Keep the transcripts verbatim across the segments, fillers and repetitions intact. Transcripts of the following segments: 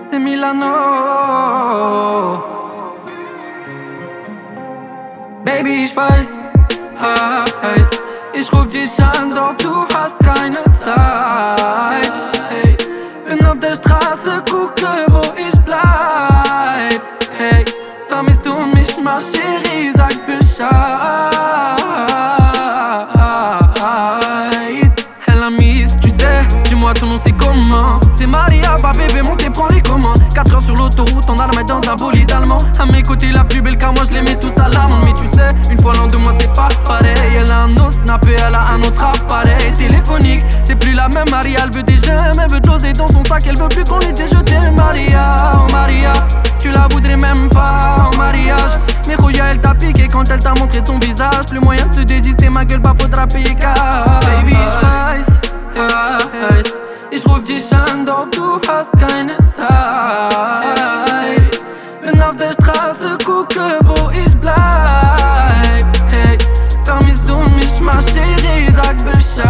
c'est Milano. Baby, ich weiß, heiß, ich ruf dich an, doch du hast keine Zeit. Hey, bin auf der Straße, gucke, wo ich bleib. Hey, vermisst du mich mal, Chérie, sag Bescheid. Elle a mise, tu sais, dis-moi ton nom c'est comment. C'est Maria, bah bébé, montez, prends les commandes. quatre heures sur l'autoroute, on a la mettre dans un bolide allemand. À mes côtés la plus belle car moi je les mets tous à l'amende. Mais tu sais, une fois l'an de moi c'est pas pareil. Elle a un autre snap et elle a un autre appareil téléphonique. C'est plus la même Maria, elle veut des gemmes, elle veut de l'oseille dans son sac. Elle veut plus qu'on lui dise je t'aime Maria, oh Maria. Tu la voudrais même pas en mariage. Mais Roya elle t'a piqué quand elle t'a montré son visage. Plus moyen de se désister, ma gueule, bah faudra payer car Baby, ich weiß, weiß, ich ruf dich an, doch du hast keine Zeit. Bin auf der Straße, gucke, wo ich bleib. Hey, vermisst du mich mal, Chérie, sag Bescheid.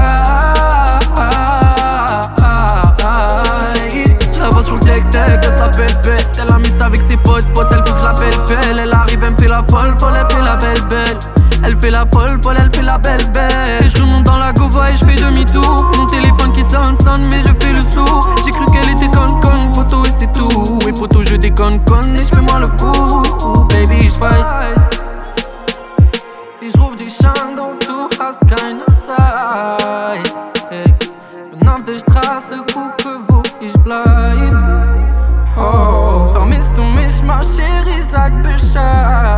J'la sur le deck-deck, elle s'appelle bête. Elle a mis ça avec ses potes, potes, elle faut que je l'appelle belle. Elle arrive, elle me fait la folle, folle, elle fait la belle belle. Elle fait la folle, folle, elle fait la belle belle. Et je remonte dans la gova et je fais demi-tour. Mon téléphone qui sonne, sonne, mais je fais le sourd. J'ai cru qu'elle était con-con, poteau et c'est tout. Et poteau je déconne, conne et je fais moi le fou. Baby, ich weiß, ich ruf dich an, doch du hast keine Zeit. Hey, bin auf der Straße, gucke, wo ich bleib. Oh, vermisst du mich mal, Chérie, sag Bescheid.